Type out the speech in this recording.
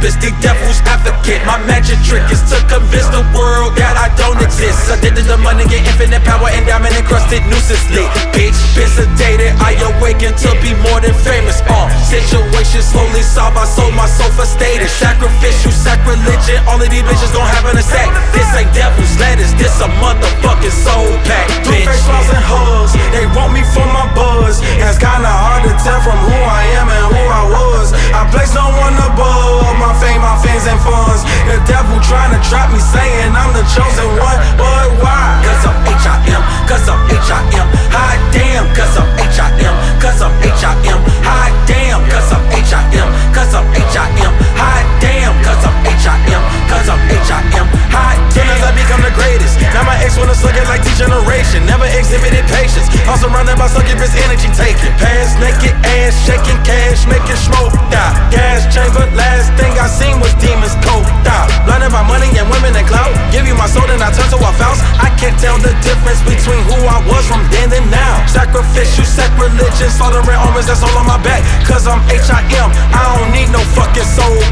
pacifist, the devil's advocate. My magic trick is to convince the world that I don't exist. Addicted to money, get infinite power, and diamond encrusted nooses lit. Bitch, been sedated, I awaken to be more than famous. Situation slowly solved, I sold my soul for status. Sacrificial, sacrilegion, all of these bitches gon' have in a sack. This ain't devil's letters, this a motherfucking soul pack, bitch. Two-face flaws and hugs, they want me for my buzz. And it's kinda hard to tell from who I am and who I was. I place no one above my fame, my fans and funds. The devil trying to trap me, saying I'm the chosen one, but why? Cause I'm H.I.M, cause I'm H.I.M. Hot damn, cause I'm H.I.M, cause I'm H.I.M. Hot damn, cause I'm H.I.M, cause I'm H.I.M. Hot damn, cause I'm H.I.M, cause I'm H.I.M. Hot damn. As I become the greatest, now my ex wanna suck it like degeneration. Never exhibited patience, I'm surrounded by succubus energy taking. Pants naked, ass shaking, cash making smoke die. Gas chamber, last thing I seen was demons coked out. Blinded by money and women and clout. Give you my soul and I turn to a Faust. I can't tell the difference between who I was from then and now. Sacrificial, sacrilegion, slaughtering omens, that's all on my back. Cause I'm H.I.M, I don't need no fucking soul